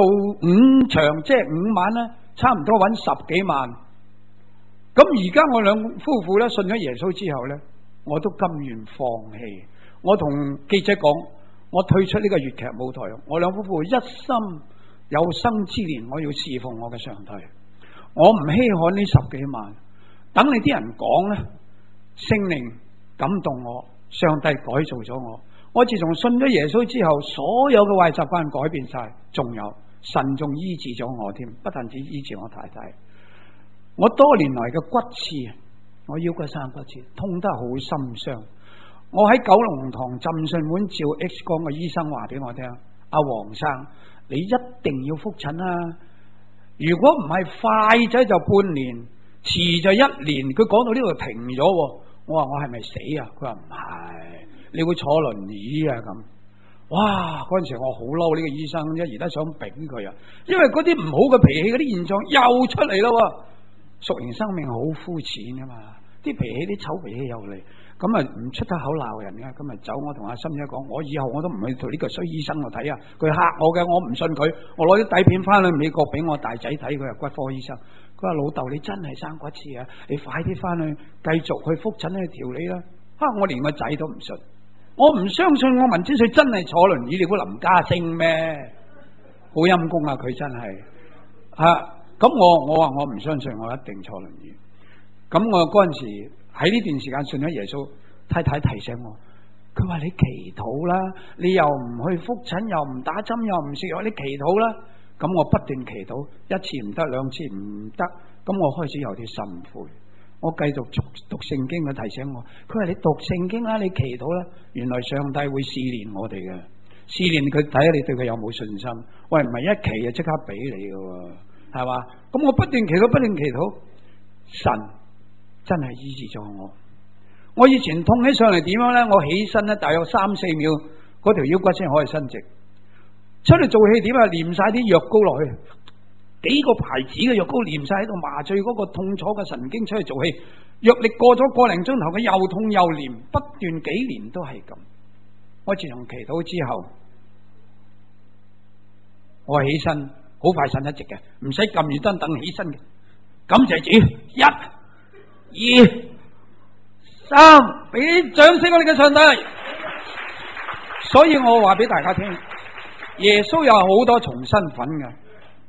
Speaker 2: 5場即係5晚咧，差唔多揾10幾萬。咁而家我兩夫婦咧信咗耶穌之後咧，我都甘願放棄。我同記者講，我退出呢個粵劇舞台，我兩夫婦一心。有生之年我要侍奉我嘅上帝，我唔稀罕呢10幾萬。等你啲人講咧，聖靈感動我，上帝改造咗我。我自從信咗耶穌之後，所有嘅壞習慣改變晒，仲有神仲醫治咗我添，不但止醫治我太太。我多年來嘅骨刺，我腰骨生骨刺，痛得好心傷。我喺九龍塘浸信會照 X 光嘅醫生話俾我聽，阿黃生，你一定要復診啊！如果唔係快仔就半年，遲就1年。佢講到呢度停咗，我話我係咪死啊？佢話唔係，你會坐輪椅啊咁。哇！嗰陣時我好嬲呢個醫生，一而家想抦佢啊，因為嗰啲唔好嘅脾氣嗰啲現象又出嚟咯。屬靈生命好膚淺啊嘛，啲脾氣啲醜脾氣又嚟。咁啊唔出得口鬧人嘅，咁啊走。我同阿心姐講，我以後我都唔去同呢個衰醫生度睇啊！佢嚇我嘅，我唔信佢。我攞啲底片翻去美國俾我大仔睇，佢係骨科醫生。佢話老豆，你真係生骨刺啊！你快啲翻去繼續去復診去調理啦！我連個仔都唔信，我唔相信我文千歲真係坐輪椅，你估林家聲咩？好陰公啊！佢真係咁我話我唔相信，我一定坐輪椅。咁我嗰陣時。喺呢段時間信咗耶穌，太太提醒我，佢話你祈禱啦，你又唔去復診，又唔打針，又唔食藥，你祈禱啦。咁我不斷祈禱，一次唔得，兩次唔得，咁我開始有啲心悔。我繼續讀聖經，佢提醒我，佢話你讀聖經啦，你祈禱啦。原來上帝會試煉我哋嘅，試煉佢睇下你對佢有冇信心。喂，唔係一祈就即刻俾你嘅，係嘛？咁我不斷祈禱，不斷祈禱，神真係醫治咗我。我以前痛起上嚟點樣咧？我起身咧，大約3-4秒，嗰條腰骨先可以伸直。出嚟做戲點啊？黏晒啲藥膏落去，幾個牌子嘅藥膏黏晒喺度，麻醉嗰個痛楚嘅神經。出去做戲，藥力過咗個零鐘頭，佢又痛又黏，不斷幾年都係咁。我自從祈禱之後，我起身好快伸得直嘅，唔使撳住燈等起身嘅。感謝主，1、2、3，俾啲掌聲我哋嘅上帝。所以我話俾大家聽，耶穌有好多重身份嘅，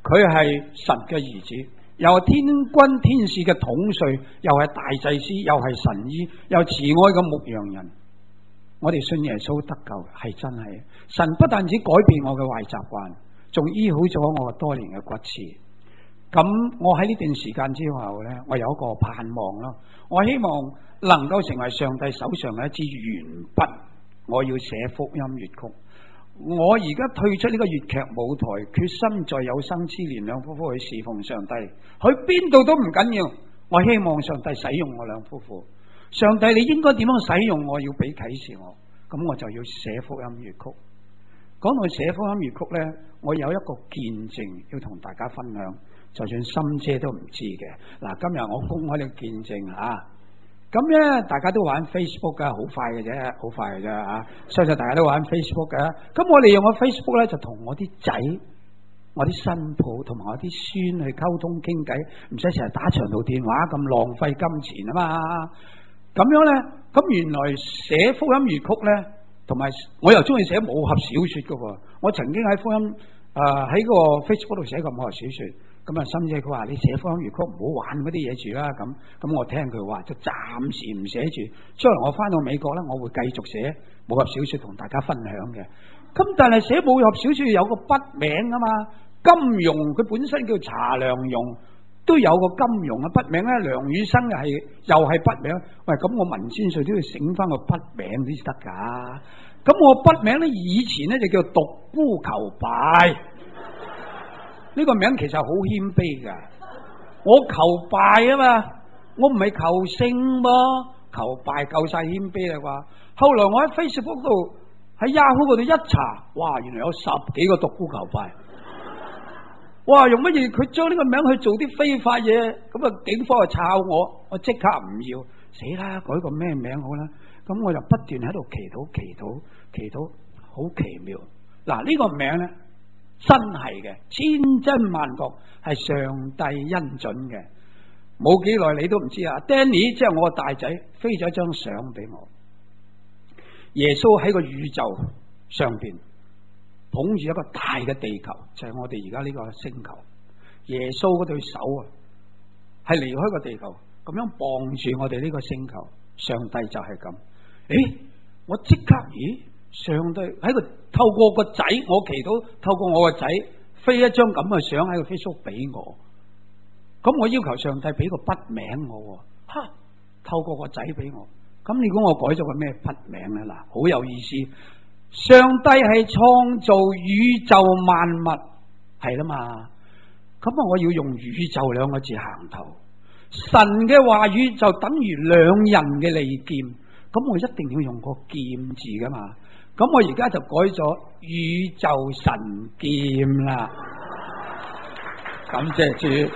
Speaker 2: 佢係神嘅兒子，又係天軍天使嘅統帥，又係大祭司，又係神醫，又慈愛嘅牧羊人。我哋信耶穌得救係真係，神不但止改變我嘅壞習慣，仲醫好咗我多年嘅骨刺。咁我喺呢段時間之後呢，我有一個盼望咯。我希望能夠成為上帝手上嘅一支鉛筆，我要寫福音粵曲。我而家退出呢個粵劇舞台，決心在有生之年兩夫婦去侍奉上帝，去邊度都唔緊要。我希望上帝使用我兩夫婦。上帝你應該點樣使用我，要俾啟示我。咁我就要寫福音粵曲。講到寫福音粵曲呢，我有一個見證要同大家分享，就算心姐都唔知嘅。嗱，今日我公開呢個見證吓。咁咧，大家都玩 Facebook 噶，好快嘅啫，好快嘅啫啊！相信大家都玩 Facebook 嘅。咁我利用個 Facebook 咧，就同我啲仔、我啲新抱同埋我啲孫去溝通傾偈，唔使成日打長途電話咁浪費金錢啊嘛。咁樣咧，咁原來寫福音粵曲咧，同埋我又中意寫武俠小說噶。我曾經喺福音喺個 Facebook 度寫過武俠小說。咁啊，心姐佢話你寫福音粵曲唔好玩嗰啲嘢住啦，咁我聽佢話就暫時唔寫住，將來我翻到美國咧，我會繼續寫武俠小說同大家分享嘅。咁但係寫武俠小說有個筆名啊嘛，金庸佢本身叫查良鏞，都有個金庸嘅筆名咧，梁羽生又係筆名。喂，咁我文千歲都要醒翻個筆名先得噶。咁我筆名咧以前咧就叫獨孤求敗。呢個名其實好謙卑噶，我求敗啊嘛，我唔係求勝噃，求敗夠晒謙卑啦啩。後來我喺 Facebook 度喺 Yahoo 嗰度一查，哇，原來有10幾個獨孤求敗，哇，用乜嘢？佢將呢個名去做啲非法嘢，咁啊警方就抄我即刻唔要，死啦，改個咩名好啦？咁我就不斷喺度祈禱，好奇妙。嗱，呢個名咧。真係嘅，千真萬確係上帝恩准嘅。冇幾耐你都唔知啊 ，Danny 即係我個大仔飛咗一張相俾我，耶穌喺個宇宙上邊捧住一個大嘅地球，就係我哋而家呢個星球。耶穌嗰對手啊，係離開個地球，咁樣傍住我哋呢個星球。上帝就係咁。誒，我即刻上帝喺個透過個仔，我祈禱透過我個仔飛一張咁嘅相喺個 Facebook 俾我，咁我要求上帝俾個筆名我，透過個仔俾我，咁你估我改咗個咩筆名咧？嗱，好有意思，上帝係創造宇宙萬物，係啦嘛，咁啊我要用宇宙兩個字行頭，神嘅話語就等於兩人嘅利劍，咁我一定要用個劍字噶嘛。咁我而家就改咗宇宙神劍啦，感謝主，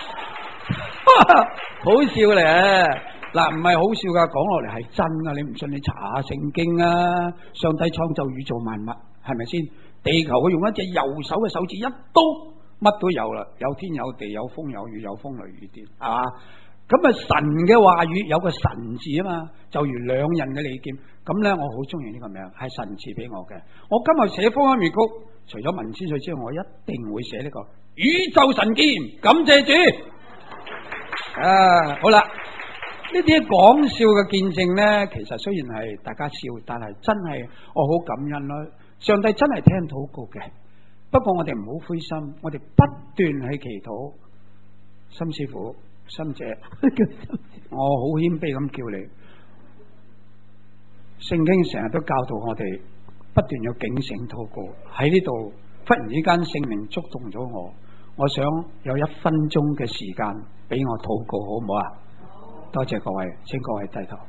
Speaker 2: 好笑咧！嗱，唔係好笑噶，講落嚟係真噶，你唔信你查下聖經啊！上帝創造宇宙萬物，係咪先？地球佢用一隻右手嘅手指一刀，乜都有啦，有天有地，有風有雨，有風雷雨電，係嘛？咁啊，神嘅話語有個神字啊嘛，就如兩人嘅利劍。咁咧，我好中意呢個名，係神賜俾我嘅。我今日寫福音粵曲，除咗文千歲之外，我一定會寫呢個宇宙神劍。感謝主。好啦，呢啲講笑嘅見證咧，其實雖然係大家笑，但係真係我好感恩咯。上帝真係聽禱告嘅。不過我哋唔好灰心，我哋不斷去祈禱。心師傅。心姐，我好謙卑咁叫你。聖經成日都教導我哋不斷要警醒禱告。喺呢度忽然之間聖靈觸動咗我，我想有1分鐘嘅時間俾我禱告，好唔好啊？好，多謝各位，請各位低頭。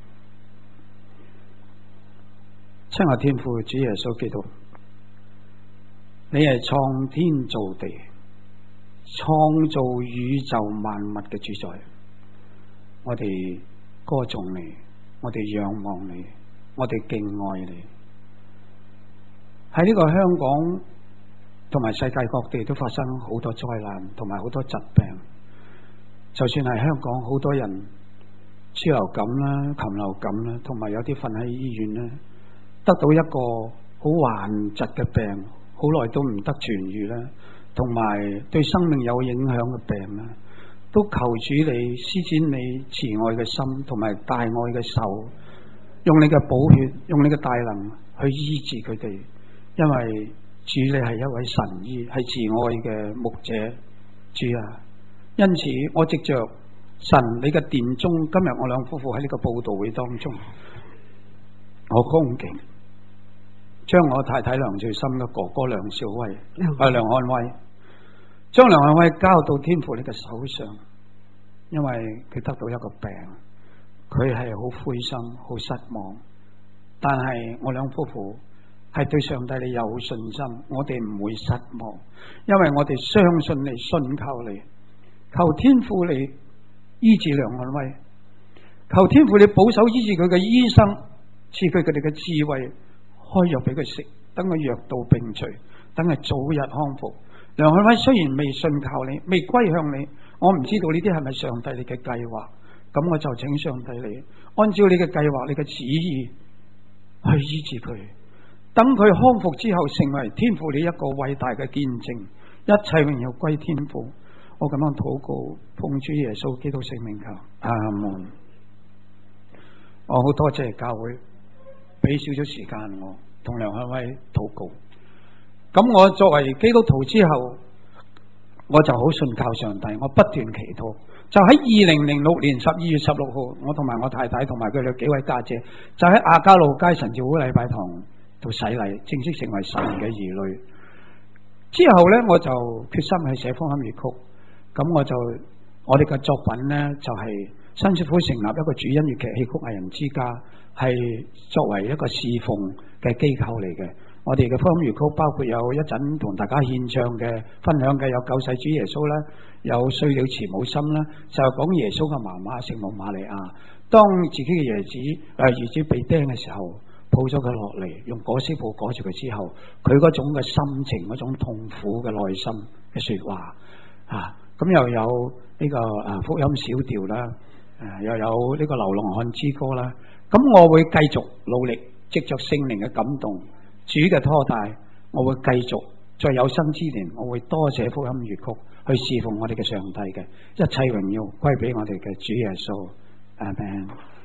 Speaker 2: 親愛天父主耶穌基督，你係創天造地，創造宇宙萬物嘅主宰，我哋歌頌你，我哋仰望你，我哋敬愛你。喺呢個香港同埋世界各地都發生好多災難，同埋好多疾病。就算係香港，好多人豬流感啦、禽流感啦，同埋有啲瞓喺醫院咧，得到一個好頑疾嘅病，好耐都唔得痊愈啦。 同埋對生命有影響嘅病咧，都求主你施展你慈愛嘅心同埋大愛嘅手，用你嘅寶血，用你嘅大能去醫治佢哋，因為主你係一位神醫，係慈愛嘅牧者，主啊！因此我藉着神你嘅殿中，今日我兩夫婦喺呢個佈道會當中，我恭敬將我太太梁翠心嘅哥哥梁少威梁漢威，將梁漢威交到天父你嘅手上，因為佢得到一個病，佢係好灰心好失望，但係我兩夫婦係對上帝你有信心，我哋唔會失望，因為我哋相信你，信靠你，求天父你醫治梁漢威，求天父你保守醫治佢嘅醫生，賜佢哋嘅智慧，開藥俾佢食，等佢藥到病除，等佢早日康復。梁漢威雖然未信靠你，未歸向你，我唔知道呢啲係咪上帝你嘅計劃，咁我就請上帝你按照你嘅計劃，你嘅旨意去醫治佢，等佢康復之後成為天父你一個偉大嘅見證，一切榮耀歸天父。我咁樣禱告，奉主耶穌基督聖名求，阿門。我好多謝教會俾少少時間我同梁漢威禱告。咁我作為基督徒之後，我就好信靠上帝，我不斷祈禱。就喺2006年12月16號，我同埋我太太同埋佢哋幾位家姐，就喺亞皆老街神召會禮拜堂度洗禮，正式成為神嘅兒女。之後呢，我就決心去寫福音粵曲。咁我哋嘅作品呢，就係新師傅成立一個主音粵劇戲曲藝人之家，係作為一個侍奉嘅機構嚟嘅。我哋嘅福音粵曲包括有一陣同大家獻唱嘅分享嘅，有救世主耶穌啦，有碎了慈母心啦，就係講耶穌嘅媽媽聖母瑪利亞，當自己嘅兒子被釘嘅時候，抱咗佢落嚟，用裹屍布裹住佢之後，佢嗰種嘅心情，嗰種痛苦嘅內心嘅說話啊。咁又有呢個福音小調啦，又有呢個流浪漢之歌啦。咁我會繼續努力，藉着聖靈嘅感動，主嘅拖帶，我會繼續在有生之年，我會多寫福音粵曲去侍奉我哋嘅上帝嘅，一切榮耀歸俾我哋嘅主耶穌。阿們。